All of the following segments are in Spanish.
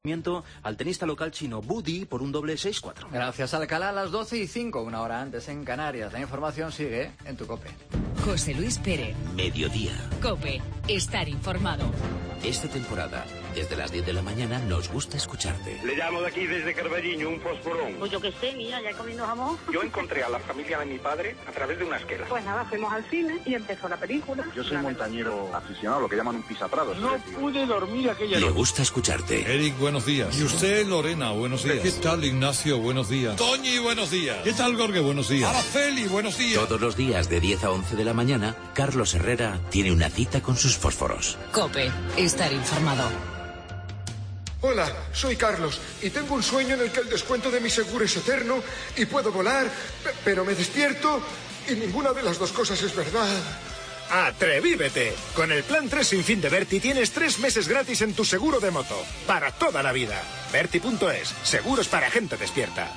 Al tenista local chino Budi por un doble 6-4. Gracias, Alcalá, a las 12:05, una hora antes en Canarias. La información sigue en tu COPE. José Luis Pérez. Mediodía. COPE. Estar informado. Esta temporada, desde las 10 de la mañana, nos gusta escucharte. Le llamo de aquí desde Carballiño, un fosforón. Pues yo qué sé, mira, ya comiendo jamón. Yo encontré a la familia de mi padre a través de una esquela. Pues nada, fuimos al cine y empezó la película. Yo soy montañero aficionado, lo que llaman un pisaprados. No pude dormir aquella Le noche. gusta escucharte. Eric, buenos días. Y usted, Lorena, buenos días. ¿Qué tal, Ignacio? Buenos días. Toñi, buenos días. ¿Qué tal, Gorge? Buenos días. Araceli, buenos días. Todos los días de 10 a 11 de la mañana, Carlos Herrera tiene una cita con sus fósforos. COPE. Estar informado. Hola, soy Carlos y tengo un sueño en el que el descuento de mi seguro es eterno y puedo volar, pero me despierto y ninguna de las dos cosas es verdad. ¡Atrevívete! Con el plan 3 sin fin de Berti tienes 3 meses gratis en tu seguro de moto. Para toda la vida. Berti.es. Seguros para gente despierta.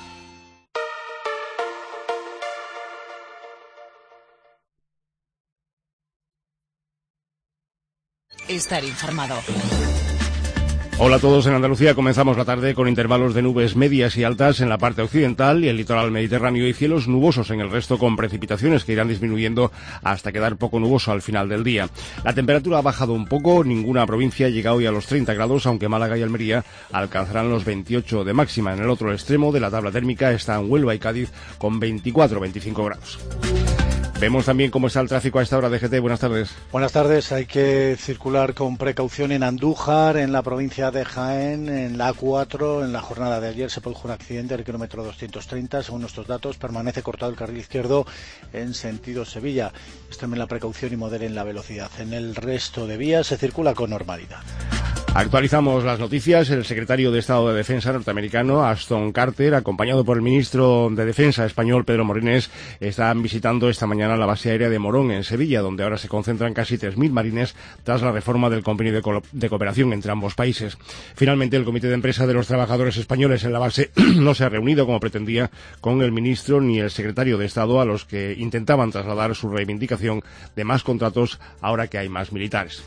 Estar informado. Hola a todos. En Andalucía comenzamos la tarde con intervalos de nubes medias y altas en la parte occidental y el litoral mediterráneo y cielos nubosos en el resto, con precipitaciones que irán disminuyendo hasta quedar poco nuboso al final del día. La temperatura ha bajado un poco, ninguna provincia llega hoy a los 30 grados, aunque Málaga y Almería alcanzarán los 28 de máxima. En el otro extremo de la tabla térmica están Huelva y Cádiz con 24-25 grados. Vemos también cómo está el tráfico a esta hora. DGT, buenas tardes. Buenas tardes. Hay que circular con precaución en Andújar, en la provincia de Jaén, en la A4. En la jornada de ayer se produjo un accidente en el kilómetro 230. Según nuestros datos, permanece cortado el carril izquierdo en sentido Sevilla. Extremen la precaución y moderen la velocidad. En el resto de vías se circula con normalidad. Actualizamos las noticias. El secretario de Estado de Defensa norteamericano, Ashton Carter, acompañado por el ministro de Defensa español, Pedro Morines, están visitando esta mañana la base aérea de Morón, en Sevilla, donde ahora se concentran casi 3.000 marines tras la reforma del convenio de cooperación entre ambos países. Finalmente, el comité de empresa de los trabajadores españoles en la base no se ha reunido, como pretendía, con el ministro ni el secretario de Estado, a los que intentaban trasladar su reivindicación de más contratos ahora que hay más militares.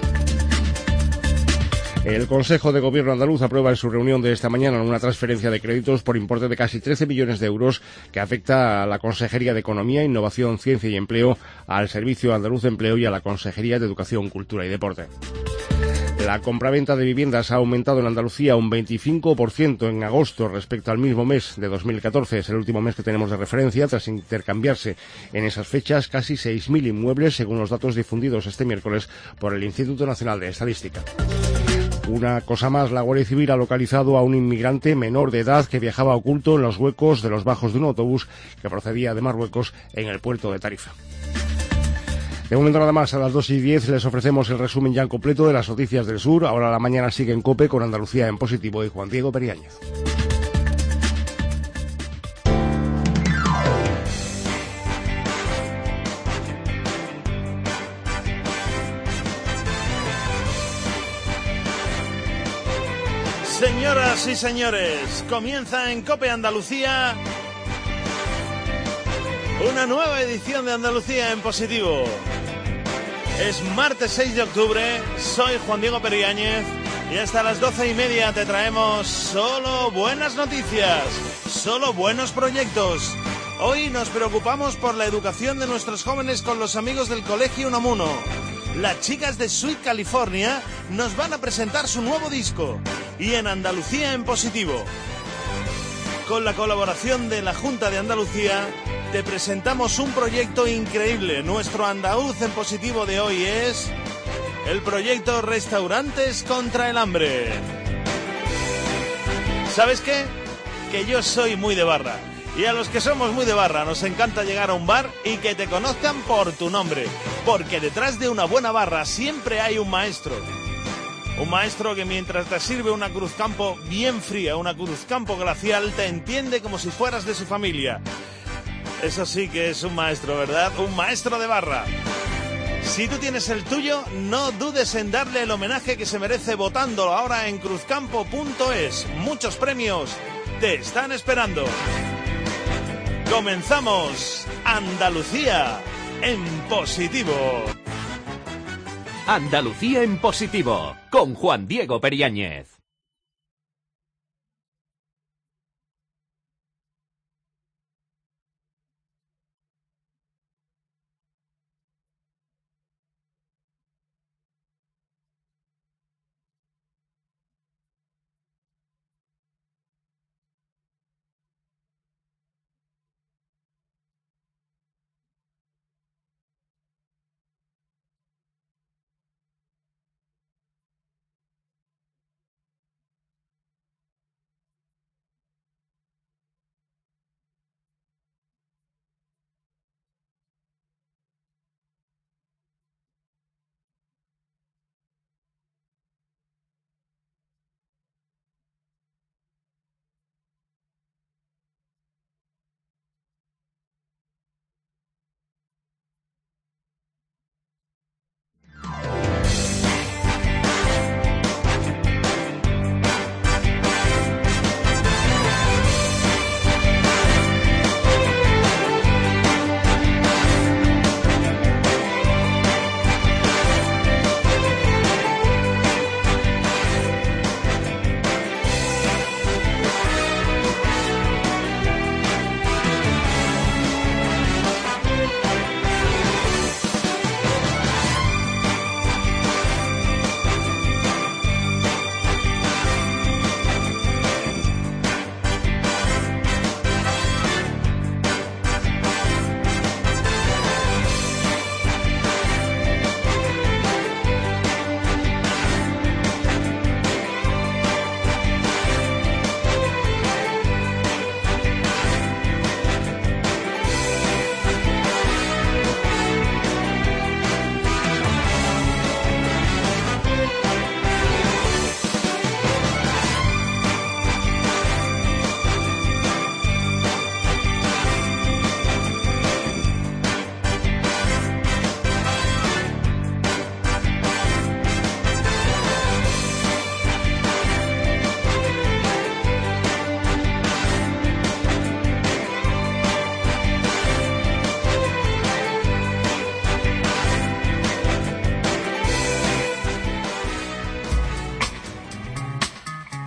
El Consejo de Gobierno andaluz aprueba en su reunión de esta mañana una transferencia de créditos por importe de casi 13 millones de euros que afecta a la Consejería de Economía, Innovación, Ciencia y Empleo, al Servicio Andaluz de Empleo y a la Consejería de Educación, Cultura y Deporte. La compraventa de viviendas ha aumentado en Andalucía un 25% en agosto respecto al mismo mes de 2014. Es el último mes que tenemos de referencia, tras intercambiarse en esas fechas casi 6.000 inmuebles, según los datos difundidos este miércoles por el Instituto Nacional de Estadística. Una cosa más, la Guardia Civil ha localizado a un inmigrante menor de edad que viajaba oculto en los huecos de los bajos de un autobús que procedía de Marruecos en el puerto de Tarifa. De momento nada más. A las 2:10 les ofrecemos el resumen ya completo de las noticias del sur. Ahora la mañana sigue en COPE con Andalucía en positivo y Juan Diego Periáñez. Señoras y señores, comienza en COPE Andalucía una nueva edición de Andalucía en positivo. Es martes 6 de octubre, soy Juan Diego Periáñez y hasta las 12:30 te traemos solo buenas noticias, solo buenos proyectos. Hoy nos preocupamos por la educación de nuestros jóvenes con los amigos del Colegio Unamuno. Las chicas de Sweet California nos van a presentar su nuevo disco. Y en Andalucía en positivo, con la colaboración de la Junta de Andalucía, te presentamos un proyecto increíble. Nuestro andaluz en positivo de hoy es el proyecto Restaurantes contra el Hambre. ¿Sabes qué? Que yo soy muy de barra. Y a los que somos muy de barra nos encanta llegar a un bar y que te conozcan por tu nombre. Porque detrás de una buena barra siempre hay un maestro. Un maestro que mientras te sirve una cruzcampo bien fría, una cruzcampo glacial, te entiende como si fueras de su familia. Eso sí que es un maestro, ¿verdad? Un maestro de barra. Si tú tienes el tuyo, no dudes en darle el homenaje que se merece votándolo ahora en cruzcampo.es. Muchos premios te están esperando. Comenzamos Andalucía en positivo. Andalucía en positivo, con Juan Diego Periáñez.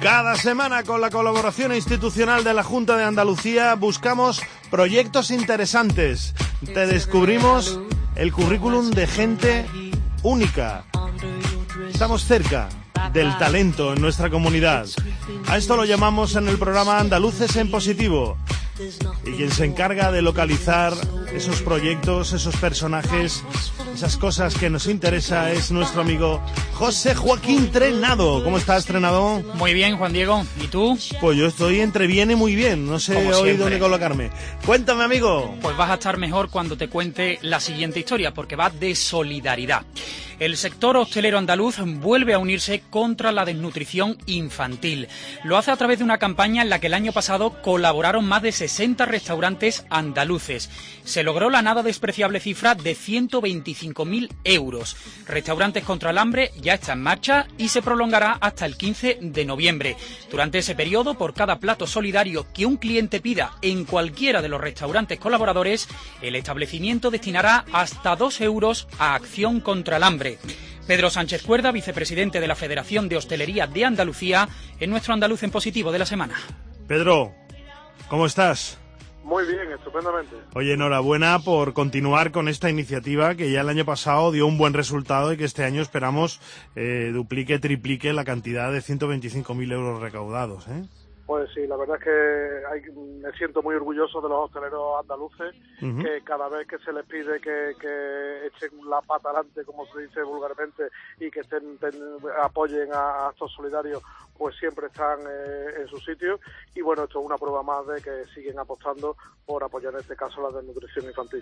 Cada semana, con la colaboración institucional de la Junta de Andalucía, buscamos proyectos interesantes. Te descubrimos el currículum de gente única. Estamos cerca del talento en nuestra comunidad. A esto lo llamamos en el programa Andaluces en Positivo. Y quien se encarga de localizar esos proyectos, esos personajes, esas cosas que nos interesa es nuestro amigo José Joaquín Trenado. ¿Cómo estás, Trenado? Muy bien, Juan Diego. ¿Y tú? Pues yo estoy entre bien y muy bien. No sé hoy dónde colocarme. Cuéntame, amigo. Pues vas a estar mejor cuando te cuente la siguiente historia, porque va de solidaridad. El sector hostelero andaluz vuelve a unirse contra la desnutrición infantil. Lo hace a través de una campaña en la que el año pasado colaboraron más de 60 restaurantes andaluces. Se logró la nada despreciable cifra de 125.000 euros. Restaurantes contra el hambre ya está en marcha y se prolongará hasta el 15 de noviembre. Durante ese periodo, por cada plato solidario que un cliente pida en cualquiera de los restaurantes colaboradores, el establecimiento destinará hasta 2 euros a acción contra el hambre. Pedro Sánchez Cuerda, vicepresidente de la Federación de Hostelería de Andalucía, es nuestro andaluz en positivo de la semana. Pedro, ¿cómo estás? Muy bien, estupendamente. Oye, enhorabuena por continuar con esta iniciativa que ya el año pasado dio un buen resultado y que este año esperamos duplique, triplique la cantidad de 125.000 euros recaudados, ¿eh? Pues sí, la verdad es que me siento muy orgulloso de los hosteleros andaluces, que cada vez que se les pide que echen la pata adelante, como se dice vulgarmente, y que apoyen a actos solidarios, pues siempre están en su sitio. Y bueno, esto es una prueba más de que siguen apostando por apoyar en este caso la desnutrición infantil.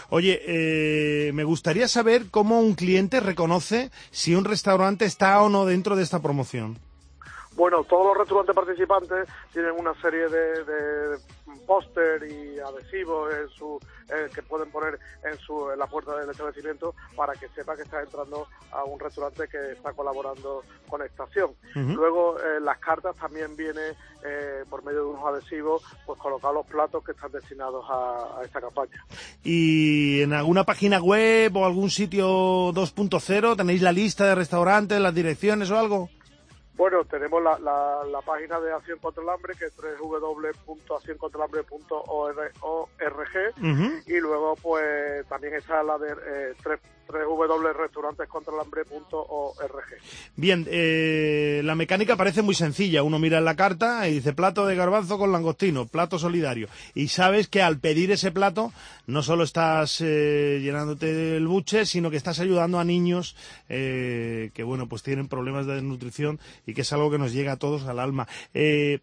Oye, me gustaría saber cómo un cliente reconoce si un restaurante está o no dentro de esta promoción. Bueno, todos los restaurantes participantes tienen una serie de póster y adhesivos que pueden poner en la puerta del establecimiento para que sepa que está entrando a un restaurante que está colaborando con esta acción. Luego, las cartas también vienen por medio de unos adhesivos, pues colocar los platos que están destinados a esta campaña. ¿Y en alguna página web o algún sitio 2.0 tenéis la lista de restaurantes, las direcciones o algo? Bueno, tenemos la página de Acción contra el Hambre, que es www.accioncontraelhambre.org, y luego pues también está la de www.restaurantescontraelhambre.org. Bien, la mecánica parece muy sencilla. Uno mira en la carta y dice plato de garbanzo con langostino, plato solidario. Y sabes que al pedir ese plato no solo estás llenándote el buche, sino que estás ayudando a niños que, bueno, pues tienen problemas de desnutrición y que es algo que nos llega a todos al alma. El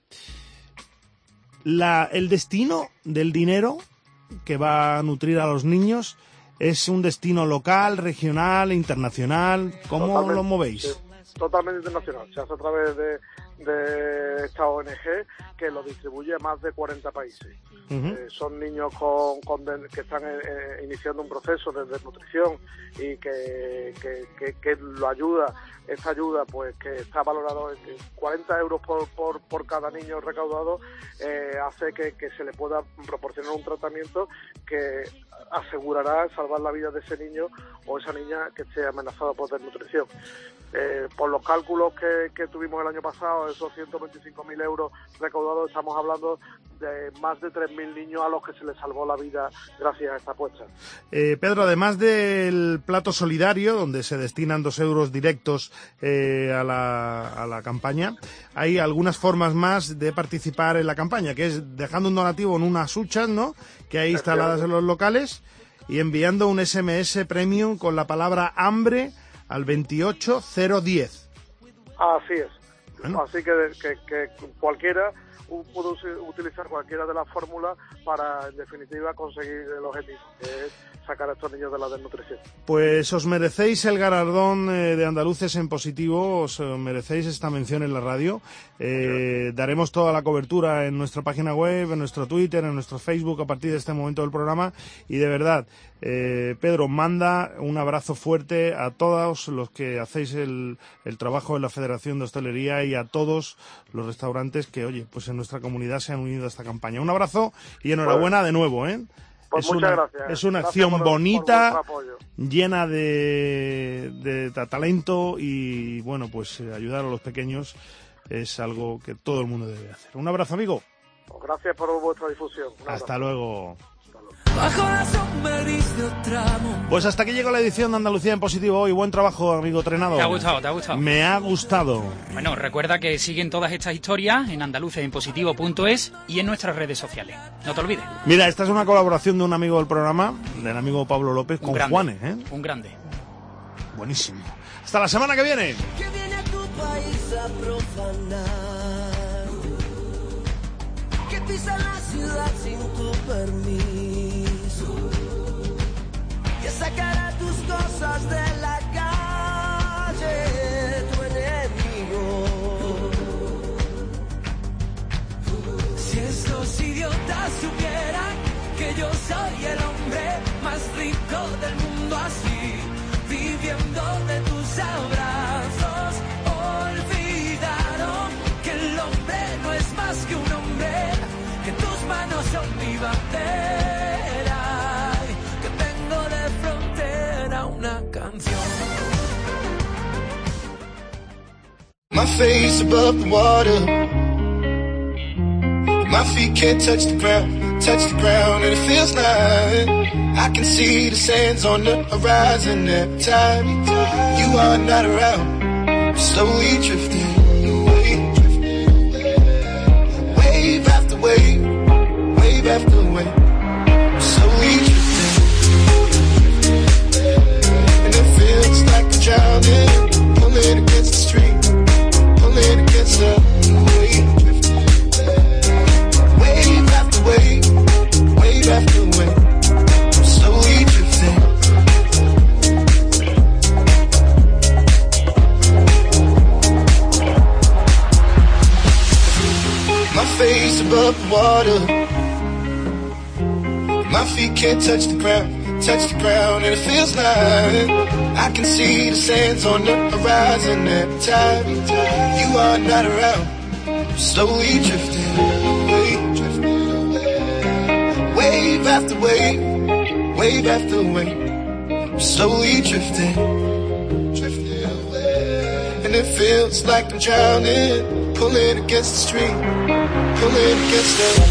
destino del dinero que va a nutrir a los niños ¿es un destino local, regional, internacional? ¿Cómo lo movéis? Totalmente internacional. Se hace a través de esta ONG que lo distribuye a más de 40 países. Son niños que están iniciando un proceso de desnutrición y que lo ayuda. Esta ayuda, pues que está valorado en 40 euros por cada niño recaudado, hace que se le pueda proporcionar un tratamiento que asegurará salvar la vida de ese niño o esa niña que esté amenazada por desnutrición. Por los cálculos que tuvimos el año pasado, esos 125.000 euros recaudados, estamos hablando de más de 3.000 niños a los que se les salvó la vida gracias a esta apuesta. Pedro, además del plato solidario, donde se destinan 2 euros directos a la campaña, hay algunas formas más de participar en la campaña, que es dejando un donativo en unas huchas, ¿no?, que hay instaladas en los locales, y enviando un SMS premium con la palabra hambre al 28010. Así es. Bueno. Así que cualquiera puede utilizar cualquiera de las fórmulas para, en definitiva, conseguir el objetivo, que es sacar a estos niños de la desnutrición. Pues os merecéis el galardón de Andaluces en Positivo, os merecéis esta mención en la radio. Daremos toda la cobertura en nuestra página web, en nuestro Twitter, en nuestro Facebook a partir de este momento del programa. Y de verdad, Pedro, manda un abrazo fuerte a todos los que hacéis el trabajo en la Federación de Hostelería y a todos los restaurantes que, oye, pues en nuestra comunidad se han unido a esta campaña. Un abrazo y enhorabuena de nuevo, ¿eh? Pues muchas gracias. Es una acción bonita, llena de talento y, bueno, pues ayudar a los pequeños es algo que todo el mundo debe hacer. Un abrazo, amigo. Gracias por vuestra difusión. Hasta luego. Pues hasta aquí llegó la edición de Andalucía en Positivo hoy. Buen trabajo, amigo Trenado. ¿Te ha gustado? ¿Te ha gustado? Me ha gustado. Bueno, recuerda que siguen todas estas historias en andalucesenpositivo.es y en nuestras redes sociales. No te olvides. Mira, esta es una colaboración de un amigo del programa, del amigo Pablo López, con Juanes, ¿eh? Un grande. Buenísimo. Hasta la semana que viene. Que viene a tu país a profanar, que pisa la ciudad sin tu permiso, que sacará tus cosas de la calle, tu enemigo. Si estos idiotas supieran que yo soy el hombre más rico del mundo, así, viviendo de tus abrazos, olvidaron que el hombre no es más que un hombre, que tus manos son mi bandera, que tengo de frontera una canción. My face above the water, my feet can't touch the ground, and it feels like I can see the sands on the horizon every time you are not around. I'm slowly drifting away, wave after wave, wave after wave. I'm slowly drifting, and it feels like I'm drowning, pulling against the stream, pulling against the wave, wave after wave, wave after wave. My face above the water, my feet can't touch the ground, and it feels like I can see the sands on the horizon every time you are not around. I'm slowly drifting away, wave after wave, wave after wave. I'm slowly drifting away, and it feels like I'm drowning, pulling against the stream, pulling against the...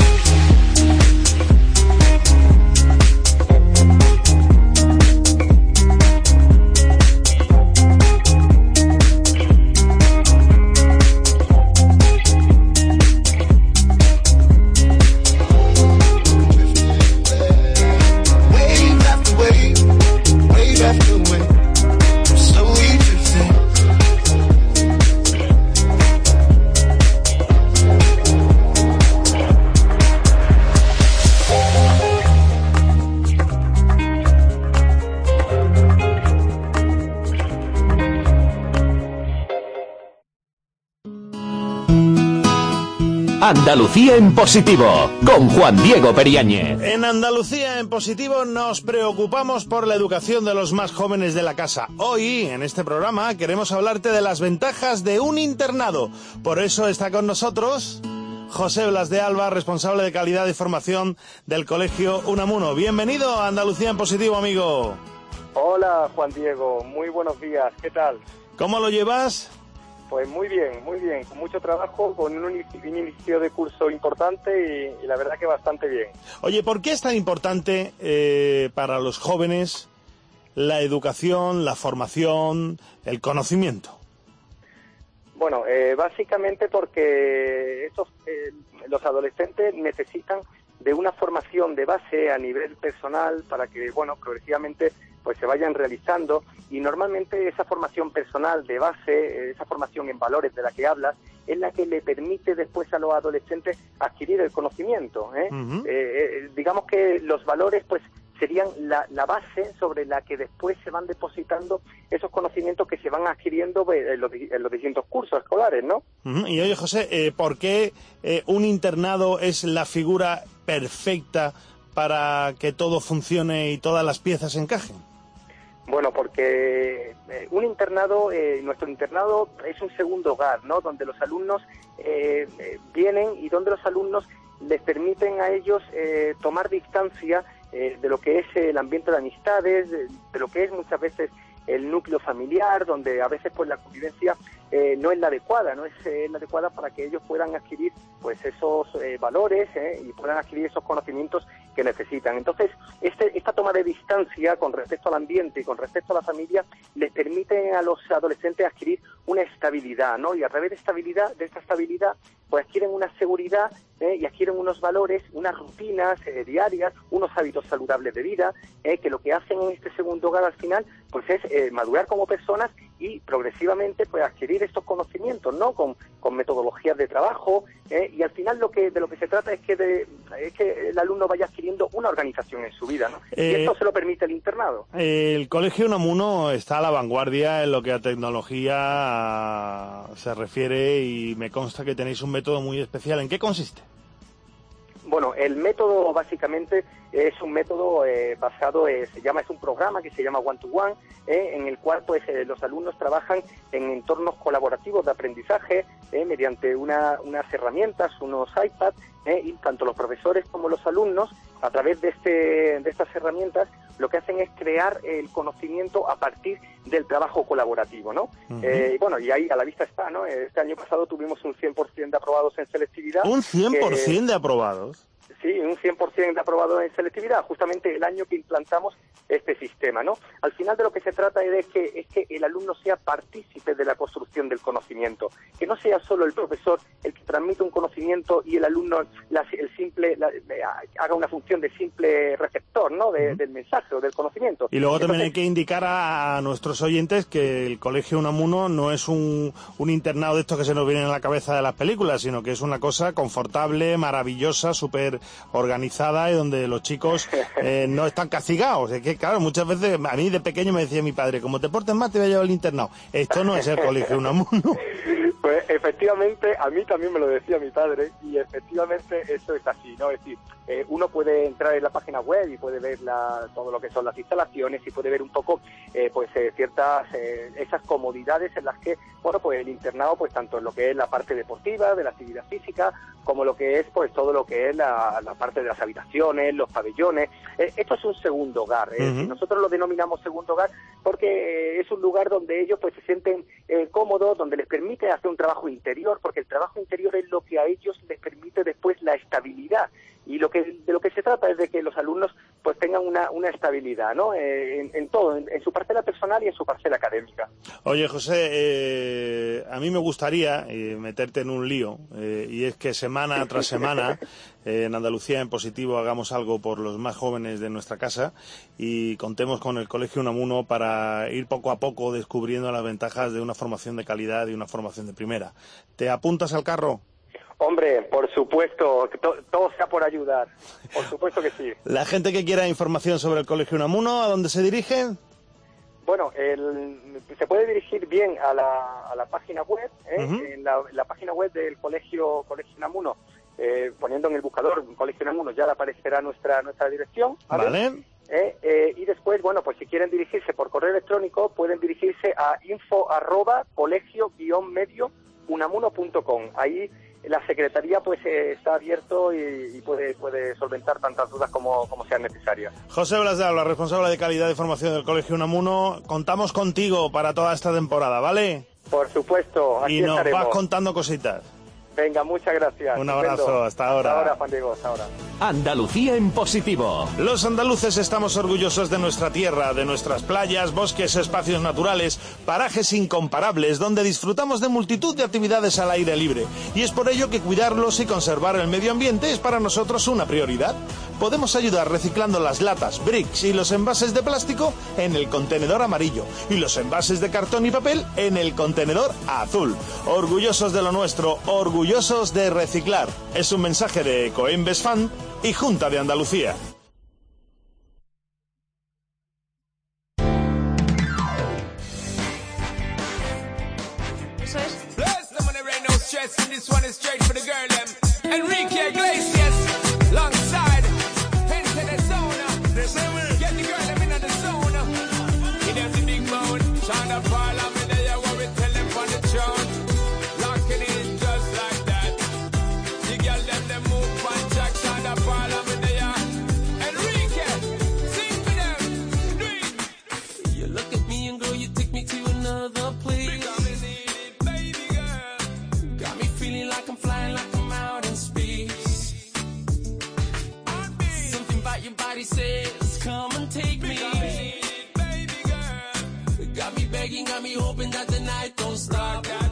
Andalucía en Positivo, con Juan Diego Periáñez. En Andalucía en Positivo nos preocupamos por la educación de los más jóvenes de la casa. Hoy, en este programa, queremos hablarte de las ventajas de un internado. Por eso está con nosotros José Blas de Alba, responsable de calidad y formación del colegio Unamuno. Bienvenido a Andalucía en Positivo, amigo. Hola, Juan Diego. Muy buenos días. ¿Qué tal? ¿Cómo lo llevas? Pues muy bien, con mucho trabajo, con un inicio de curso importante y la verdad que bastante bien. Oye, ¿por qué es tan importante para los jóvenes la educación, la formación, el conocimiento? Bueno, básicamente porque los adolescentes necesitan de una formación de base a nivel personal para que, bueno, progresivamente pues se vayan realizando, y normalmente esa formación personal de base, esa formación en valores de la que hablas, es la que le permite después a los adolescentes adquirir el conocimiento, ¿eh? Digamos que los valores pues serían la base sobre la que después se van depositando esos conocimientos que se van adquiriendo en los distintos cursos escolares, ¿no? Y oye, José, ¿por qué un internado es la figura perfecta para que todo funcione y todas las piezas encajen? Bueno, porque un internado, nuestro internado es un segundo hogar, ¿no? Donde los alumnos vienen y donde los alumnos les permiten a ellos tomar distancia de lo que es el ambiente de amistades, de lo que es muchas veces el núcleo familiar, donde a veces pues la convivencia no es la adecuada, no es la adecuada para que ellos puedan adquirir pues esos valores y puedan adquirir esos conocimientos que necesitan. Entonces, esta toma de distancia con respecto al ambiente y con respecto a la familia les permite a los adolescentes adquirir una estabilidad, ¿no? Y a través de esta estabilidad, pues adquieren una seguridad y adquieren unos valores, unas rutinas diarias, unos hábitos saludables de vida, que lo que hacen en este segundo hogar al final, pues es madurar como personas y progresivamente pues adquirir estos conocimientos, ¿no? Con metodologías de trabajo, y al final de lo que se trata es que el alumno vaya adquiriendo una organización en su vida, ¿no? Y esto se lo permite el internado. El Colegio Unamuno está a la vanguardia en lo que a tecnología se refiere y me consta que tenéis un método muy especial. ¿En qué consiste? Bueno, el método básicamente es un método basado, es un programa que se llama One to One, en el cual pues los alumnos trabajan en entornos colaborativos de aprendizaje mediante unas herramientas, unos iPads, y tanto los profesores como los alumnos, a través de estas herramientas, lo que hacen es crear el conocimiento a partir del trabajo colaborativo, ¿no? Uh-huh. Y ahí a la vista está, ¿no? Este año pasado tuvimos un 100% de aprobados en selectividad. ¿Un 100% de aprobados? Sí, un 100% de aprobados en selectividad, justamente el año que implantamos este sistema, ¿no? Al final de lo que se trata es que el alumno sea partícipe de la construcción del conocimiento, que no sea solo el profesor el que transmite un conocimiento y el alumno haga una función de simple receptor, ¿no? Del mensaje o del conocimiento. Y luego también hay que indicar a nuestros oyentes que el Colegio Unamuno no es un internado de estos que se nos vienen a la cabeza de las películas, sino que es una cosa confortable, maravillosa, súper organizada y donde los chicos no están castigados. Es que, claro, muchas veces a mí de pequeño me decía mi padre, como te portes mal te voy a llevar al internado. Esto no es el Colegio Unamuno. Pues efectivamente, a mí también me lo decía mi padre y efectivamente eso es así, ¿no? Es decir, uno puede entrar en la página web y puede ver todo lo que son las instalaciones y puede ver un poco ciertas esas comodidades en las que, pues el internado, pues tanto en lo que es la parte deportiva, de la actividad física, como lo que es pues todo lo que es la parte de las habitaciones, los pabellones. Esto es un segundo hogar. Uh-huh. Nosotros lo denominamos segundo hogar porque es un lugar donde ellos pues se sienten cómodos, donde les permite hacer un trabajo interior, porque el trabajo interior es lo que a ellos les permite después la estabilidad. Y de lo que se trata es de que los alumnos pues tengan una estabilidad, ¿no? En todo, en su parcela personal y en su parcela académica. Oye, José, a mí me gustaría meterte en un lío, y es que semana tras semana en Andalucía en Positivo hagamos algo por los más jóvenes de nuestra casa y contemos con el Colegio Unamuno para ir poco a poco descubriendo las ventajas de una formación de calidad y una formación de primera. ¿Te apuntas al carro? Hombre, por supuesto, todo sea por ayudar, por supuesto que sí. La gente que quiera información sobre el Colegio Unamuno, ¿a dónde se dirige? Bueno, se puede dirigir bien a la página web, uh-huh. En la página web del Colegio Unamuno, poniendo en el buscador Colegio Unamuno ya le aparecerá nuestra dirección. Vale. Y después, pues si quieren dirigirse por correo electrónico, pueden dirigirse a info@colegio-medio-unamuno.com. Ahí la secretaría pues está abierto y puede solventar tantas dudas como sean necesarias. José Blas de Alba, responsable de calidad y formación del Colegio Unamuno, contamos contigo para toda esta temporada, ¿vale? Por supuesto, aquí y nos estaremos. Vas contando cositas. Venga, muchas gracias. Un abrazo, hasta ahora. Hasta ahora, Juan Diego, hasta ahora. Andalucía en positivo. Los andaluces estamos orgullosos de nuestra tierra, de nuestras playas, bosques, espacios naturales, parajes incomparables, donde disfrutamos de multitud de actividades al aire libre. Y es por ello que cuidarlos y conservar el medio ambiente es para nosotros una prioridad. Podemos ayudar reciclando las latas, bricks y los envases de plástico en el contenedor amarillo y los envases de cartón y papel en el contenedor azul. Orgullosos de lo nuestro, orgullosos de reciclar. Es un mensaje de Coembes Fan y Junta de Andalucía. Eso es. Enrique Iglesias, alongside into the zone. Get the girl them in the zone. Give them the big bone. Shine up all of me there what we tell them on the throne. Locking in just like that. The girl them move on track. Shine up all of me there. Enrique, sing for them. Do it. You look at me and girl, body says, come and take me. Baby girl, got me begging, got me hoping that the night don't start.